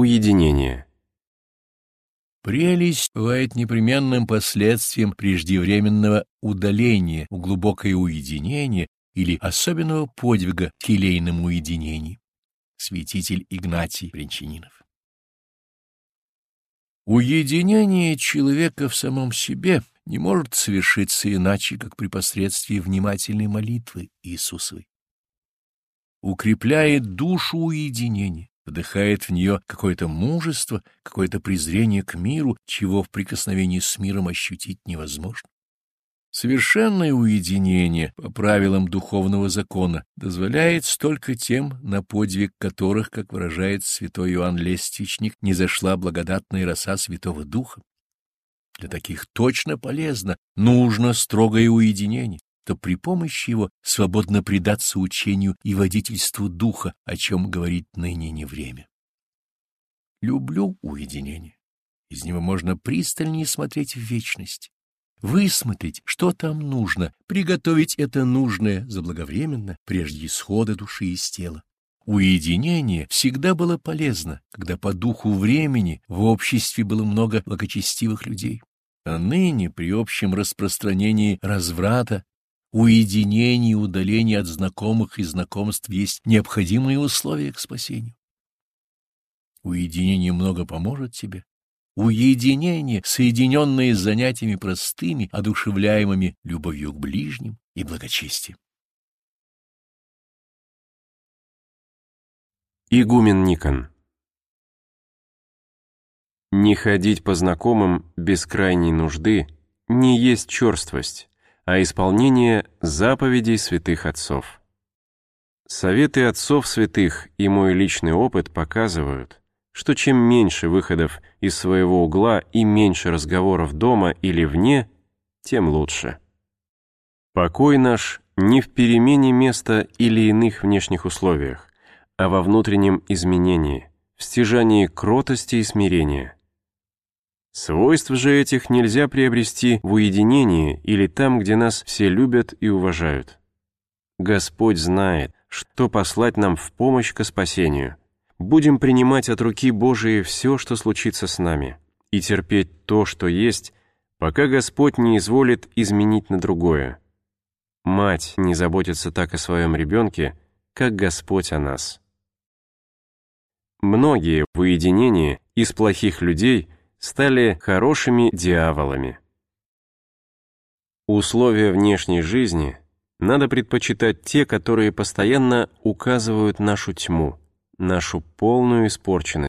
Уединение. Прелесть бывает непременным последствием преждевременного удаления в глубокое уединение или особенного подвига в келейном уединении. Святитель Игнатий Брянчанинов. Уединение человека в самом себе не может совершиться иначе, как при посредстве внимательной молитвы Иисусовой. Укрепляет душу уединение, вдыхает в нее какое-то мужество, какое-то презрение к миру, чего в прикосновении с миром ощутить невозможно. Совершенное уединение, по правилам духовного закона, дозволяет столько тем, на подвиг которых, как выражает святой Иоанн Лествичник, не зашла благодатная роса Святого Духа. Для таких точно полезно, нужно строгое уединение, то при помощи его свободно предаться учению и водительству Духа, о чем говорит ныне не время. Люблю уединение. Из него можно пристальнее смотреть в вечность, высмотреть, что там нужно, приготовить это нужное заблаговременно, прежде исхода души из тела. Уединение всегда было полезно, когда по духу времени в обществе было много благочестивых людей. А ныне, при общем распространении разврата, уединение и удаление от знакомых и знакомств есть необходимые условия к спасению. Уединение много поможет тебе. Уединение, соединенное с занятиями простыми, одушевляемыми любовью к ближним и благочестием. Игумен Никон. Не ходить по знакомым без крайней нужды не есть черствость, а исполнение заповедей святых отцов. Советы отцов святых и мой личный опыт показывают, что чем меньше выходов из своего угла и меньше разговоров дома или вне, тем лучше. Покой наш не в перемене места или иных внешних условиях, а во внутреннем изменении, в стяжании кротости и смирения. Свойств же этих нельзя приобрести в уединении или там, где нас все любят и уважают. Господь знает, что послать нам в помощь ко спасению. Будем принимать от руки Божией все, что случится с нами, и терпеть то, что есть, пока Господь не изволит изменить на другое. Мать не заботится так о своем ребенке, как Господь о нас. Многие в уединении из плохих людей стали хорошими дьяволами. Условия внешней жизни надо предпочитать те, которые постоянно указывают нашу тьму, нашу полную испорченность,